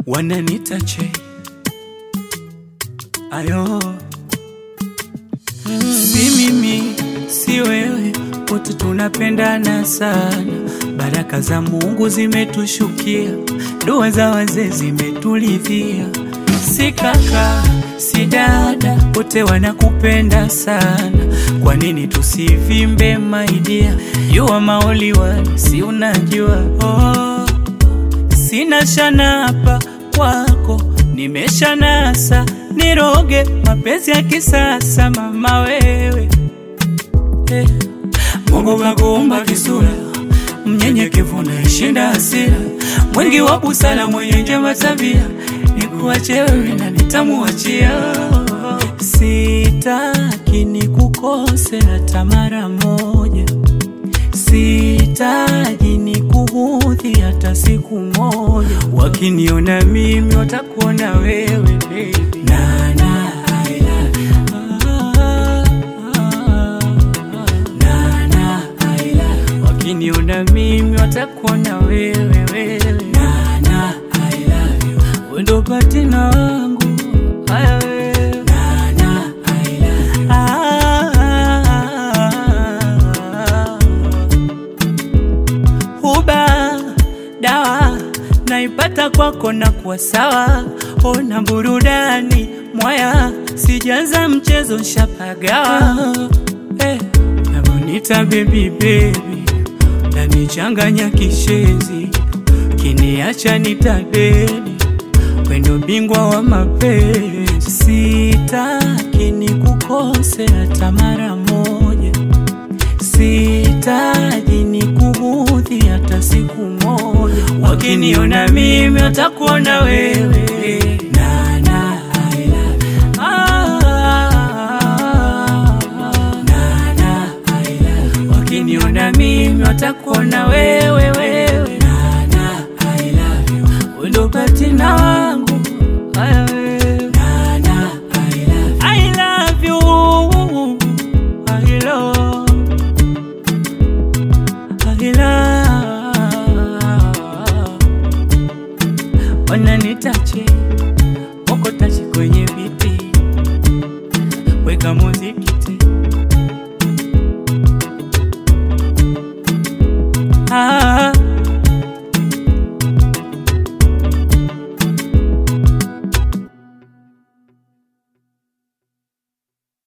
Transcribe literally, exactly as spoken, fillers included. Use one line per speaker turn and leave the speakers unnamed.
wananita che ayo. Si mimi, si wewe, wote tunapendana sana. Baraka za Mungu zimetushukia, dua za wazee zimetulidhia. Si kaka, si dada, wote wanakupenda sana. Kwa nini tusivimbe my dear? You are my only one, si unajua? Oh, sina shana hapa kwako, nimeshanasa niroge mapenzi ya kisasa mama wewe. Eh, Mungu kakuumba kisura, mnyenyekevu na ishinda hasira, mwingi wa busara, mwenye njema tabia. Nikuache wewe na nitamuachia. Sitaki nikukose hata mara moja, sitaji nikuudhi hata siku moja. Wakiniona mimi watakuona wewe baby. Na na I love you. Na na I love you. Wakiniona mimi watakuona wewe wewe. Na na I love you. Wewe ndo partner wangu. Na na I love you. Huba dawa naipata kwako na kuwa sawa. Ona burudani mwaya, sijaanza mchezo nshapagawa. Eh, nabonita baby baby, na nichanganya kishezi, kiniacha nitadedi, wendo bingwa wa mapenzi. Sitaki nikukose hata mara moja, sitaji nikuudhi hata siku moja. Wakiniona mimi watakuona wewe. Na na I love you. Na na I love you. Wakiniona mimi watakuona wewe wewe. Na na I love you. Wewe ndo partner.